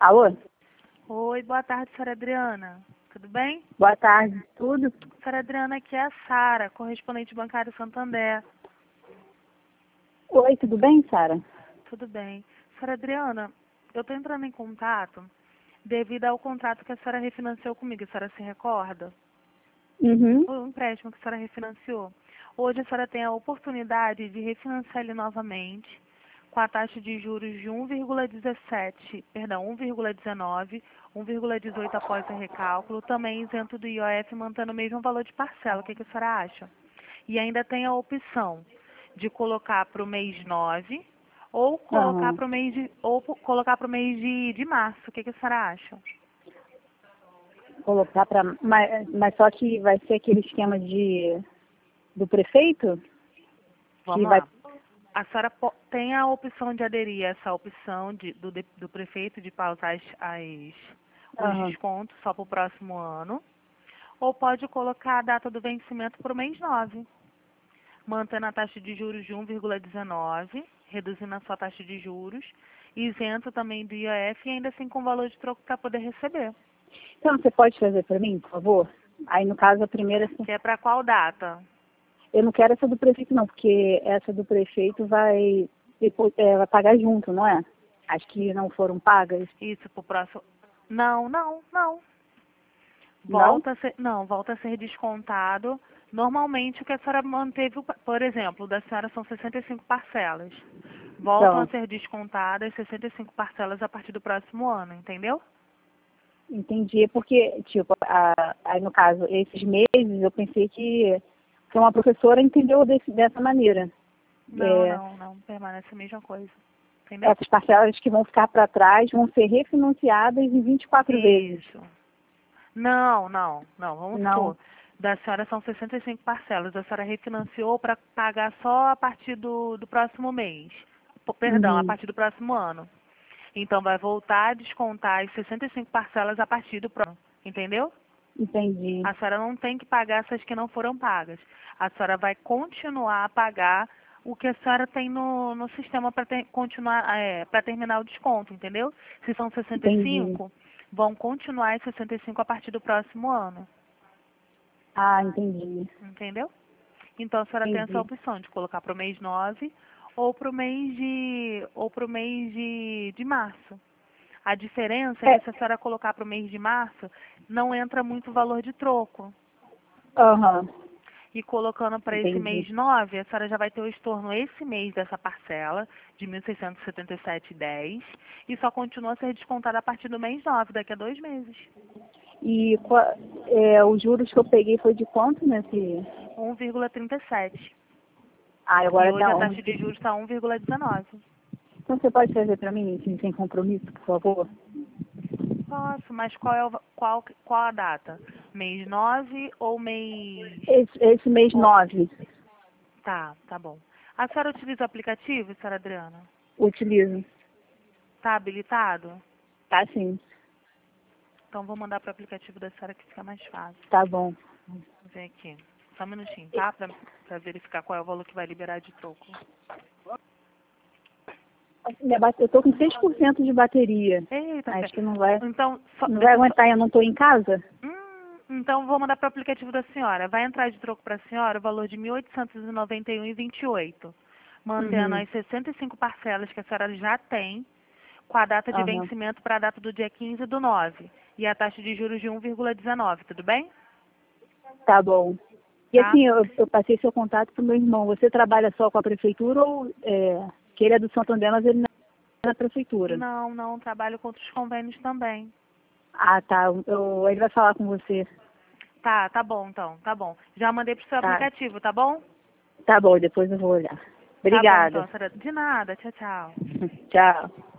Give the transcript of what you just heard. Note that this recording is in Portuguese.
Alô? Oi, boa tarde, senhora Adriana. Tudo bem? Boa tarde. Tudo? Senhora Adriana, aqui é a Sara, correspondente bancário Santander. Oi, tudo bem, Sara? Tudo bem. Senhora Adriana, eu estou entrando em contato devido ao contrato que a senhora refinanciou comigo. A senhora se recorda? Uhum. O empréstimo que a senhora refinanciou. Hoje a senhora tem a oportunidade de refinanciar ele novamente com a taxa de juros de 1,19, 1,18 após o recálculo, também isento do IOF, mantendo o mesmo valor de parcela. O que a senhora acha? E ainda tem a opção de colocar para o mês 9 ou colocar Aham. para o mês de março. O que a senhora acha? Colocar para. Mas só que vai ser aquele esquema do prefeito? Que Vamos vai. lá. A senhora tem a opção de aderir a essa opção do prefeito de pausar os Aham. descontos só para o próximo ano, ou pode colocar a data do vencimento para o mês 9, mantendo a taxa de juros de 1,19, reduzindo a sua taxa de juros, isento também do IOF e ainda assim com valor de troco para poder receber. Então, você pode fazer para mim, por favor? Aí, no caso, a primeira. Que é para qual data? Eu não quero essa do prefeito, não, porque essa do prefeito vai pagar junto, não é? As que não foram pagas. Isso para o próximo. Não, não, não. Não? Volta a ser descontado. Normalmente o que a senhora manteve, por exemplo, o da senhora são 65 parcelas. Voltam a Então, ser descontadas 65 parcelas a partir do próximo ano, entendeu? entendi. Porque, tipo, aí no caso, esses meses eu pensei que uma professora entendeu dessa maneira. Não, É, não, não. Permanece a mesma coisa. Entendeu? essas parcelas que vão ficar para trás vão ser refinanciadas em 24 vezes. Isso. Não, não, não. Vamos Não, supor. Da senhora são 65 parcelas. A senhora refinanciou para pagar só a partir do próximo mês. Perdão, a uhum, partir do próximo ano. Então, vai voltar a descontar as 65 parcelas a partir do próximo. Entendeu? entendi, A senhora não tem que pagar essas que não foram pagas. A senhora vai continuar a pagar o que a senhora tem no sistema para continuar, para terminar o desconto, entendeu? Se são entendi. 65, vão continuar as 65 a partir do próximo ano, Ah, entendi, entendeu? Então a senhora tem essa entendi. opção de colocar para o mês 9 ou para o mês de março. A diferença é É, que se a senhora colocar para o mês de março, não entra muito valor de troco. aham, E colocando para esse entendi, mês 9, a senhora já vai ter o estorno esse mês dessa parcela de 1.677,10 e só continua a ser descontada a partir do mês 9, daqui a 2 meses. E os juros que eu peguei foi de quanto nesse? 1,37. Ah, E agora hoje tá a taxa 11. de juros está 1,19. Então você pode fazer para mim, assim, sem compromisso, por favor? Posso, mas qual a data? Mês 9 ou mês... Esse mês ou- 9, Tá bom. A senhora utiliza o aplicativo, senhora Adriana? utilizo. Tá habilitado? Tá sim, Então vou mandar para o aplicativo da senhora que fica mais fácil. tá bom. Vou ver aqui. Só um minutinho, tá? Pra verificar qual é o valor que vai liberar de troco. Eu tô com 6% de bateria. Eita, Acho fé. que não vai, Então, não vai deixa eu só... aguentar, eu não tô em casa? Então, vou mandar para o aplicativo da senhora. Vai entrar de troco para a senhora o valor de 1.891,28, mantendo Uhum. as 65 parcelas que a senhora já tem, com a data de Aham. vencimento para a data do dia 15 do 9 e a taxa de juros de 1,19, tudo bem? Tá bom. E Tá? assim, eu passei seu contato pro meu irmão. Você trabalha só com a prefeitura ou que ele é do Santander, mas ele não é da prefeitura? Não, não, trabalho com outros convênios também. Ah, tá. Ele vai falar com você. Tá bom então, tá bom. Já mandei pro seu Tá. aplicativo, tá bom? Tá bom, depois eu vou olhar. Tá bom então, Obrigada. senhora. De nada, tchau, tchau. Tchau.